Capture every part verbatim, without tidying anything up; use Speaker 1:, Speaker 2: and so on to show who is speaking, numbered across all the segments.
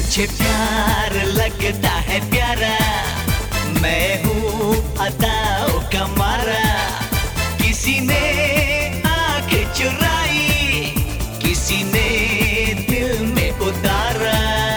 Speaker 1: मुझे प्यार लगता है प्यारा, मैं हूँ अदाओं का मारा। किसी ने आँख चुराई, किसी ने दिल में उतारा।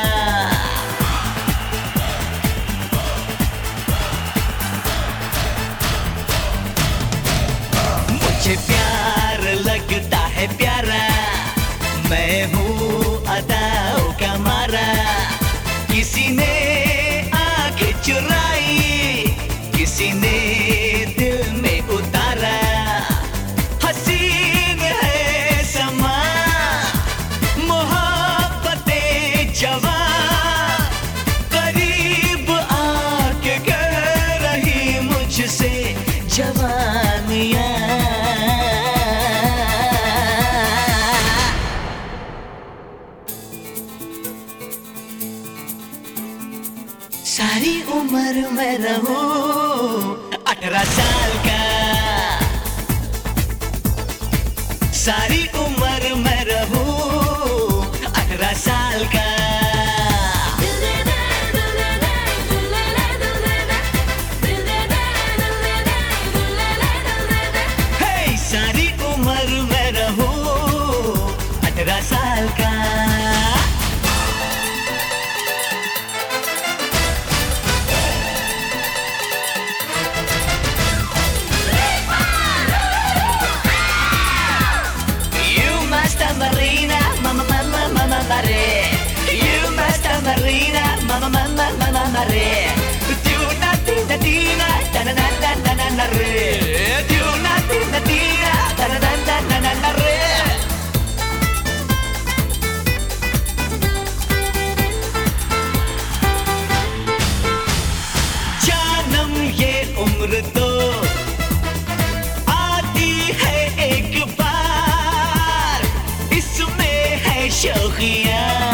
Speaker 1: मुझे प्यार लगता है प्यारा, मैं हूँ अदाओं का मारा। किसी ने आँख चुराई, किसी ने दिल में उतारा। हसीन है समा, मोहब्बतें जवां, करीब आके कह रही मुझसे जवानियाँ। सारी उम्र मैं रहूं अठारह साल का, सारी उम्र मैं रहूं अठारह साल का। हे सारी उम्र मैं रहूं अठारह साल का। Marina, mama, mama, mama, mare. You master Marina, mama, mama, mama, mare. Tuna, tina, tina, na na na na na na re. Tuna, tina, tina, na na na na na na re. जानम ये उम्र तो आती है एक बार, इसमें है शौकियाँ,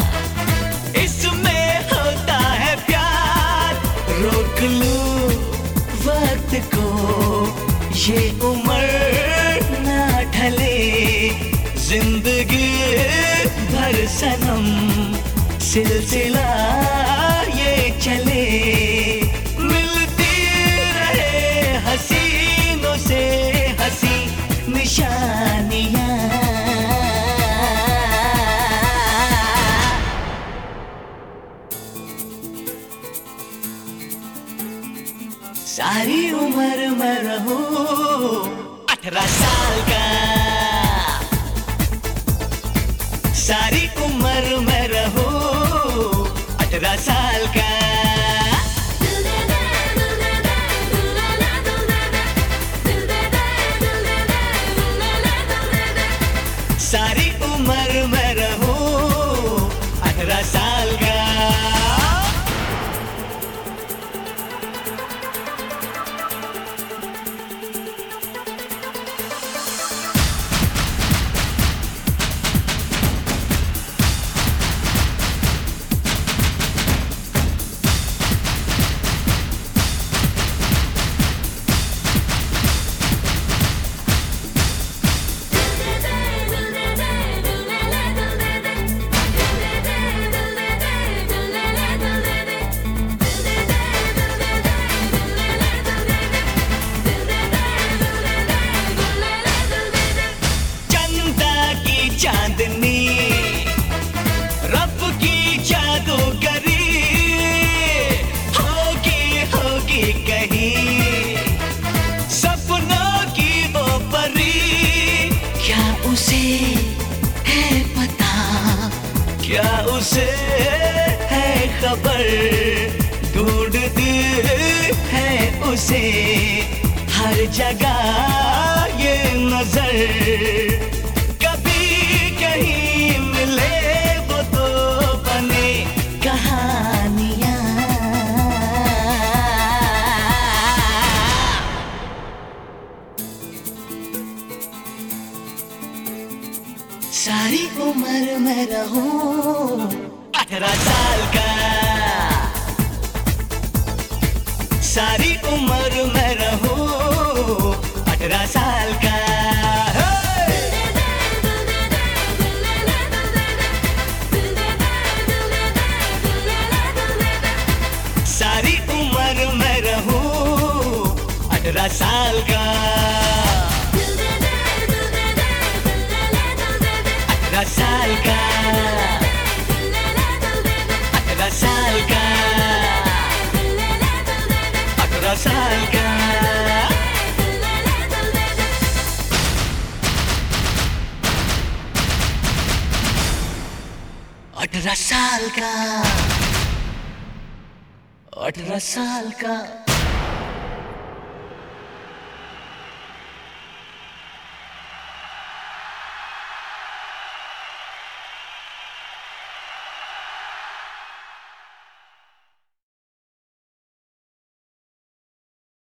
Speaker 1: इसमें होता है प्यार। रोक लूं वक्त को, ये उम्र ना ढले, जिंदगी भर सनम सिलसिला ये चले। मिलती रहे हसीनों से हसी निशानियाँ। सारी उम्र मैं रहूं अठारह साल का, सारी उम्र मैं रहूं अठारह साल का। सारी उम्र मैं रहूं अठारह साल का। चांदनी रब की जादूगरी होगी होगी कहीं, सपनों की वो परी। क्या उसे है पता, क्या उसे है खबर, ढूंढती है उसे हर जगह ये नजर। कहीं मिले वो तो बने कहानियाँ। सारी उम्र मैं रहूं अठारह साल का, सारी उम्र मैं रहूं अठारह साल का। साल का अठारह साल का अठारह साल का अठारह साल का अठारह साल का अठारह साल का